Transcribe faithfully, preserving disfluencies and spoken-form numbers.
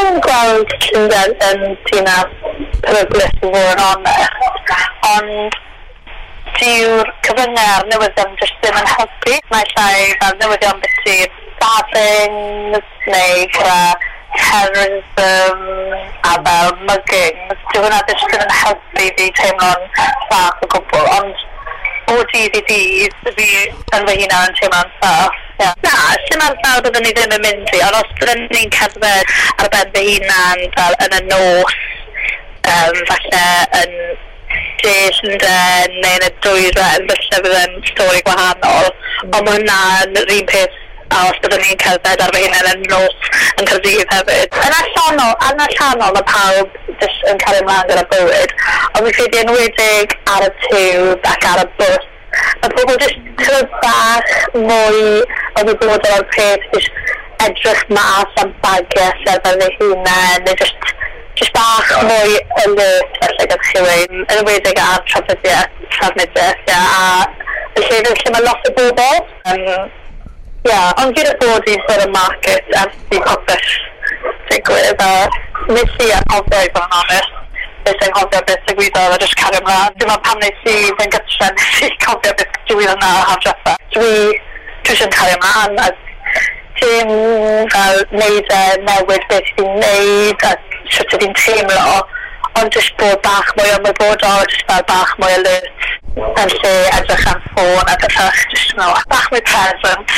yn gweld Llundain yn dinas peryglus i fod yn onest, ond dyw'r cyfyngau a'r newyddion jyst ddim yn helpu. Mae llai fel newyddion beth i'r stabbing neu gyda terrorism a fel mugging. Dyw hwnna jyst ddim yn helpu fi teimlo'n saff o gwbl, ond o dydd i dydd fi yn fy hunan yn teimlo'n saff. Yeah. Na, sim ar ddal byddwn ni ddim yn mynd i, ond os byddwn ni'n cerdded ar ben fy hunan fel yn y nos, um, falle yn de Llundain neu yn y dwyren, falle byddwn stori gwahanol, ond mae hwnna'n yr un peth a os byddwn ni'n cerdded ar fy hunan yn nos yn Caerdydd hefyd. Yn allanol, yn allanol mae pawb jyst yn cael ymlaen gyda bywyd, ond fi'n credu enwedig ar y tiwb ac ar y bws. Mae pobl jyst tyfod bach mwy o wybodol o'r peth, jyst edrych mas am bagiau sydd ar ei hunain, neu jyst, jyst bach mwy alert felly gyda chi wein, yn enwedig ar trafnidiaeth, trafnidiaeth, ia, a felly felly mae lot o bobl. Um, yeah, ond gyda bod i'n bod y market ers i popeth digwydd, a nes i anghofio i fod yn onest. Beth sy'n cofio beth sy'n gwyddoedd a jyst cario ymlaen. Dim ond pam nes i fe'n gytra nes i cofio beth digwydd yna o hafdreffa. Dwi, dwi eisiau cario ymlaen a dim fel neud e newid beth fi'n neud a sut ydyn teimlo, ond jyst bod bach mwy ymwybodol, jyst fel bach mwy alert yn lle edrych am ffôn a bethach, jyst no, bach mwy present.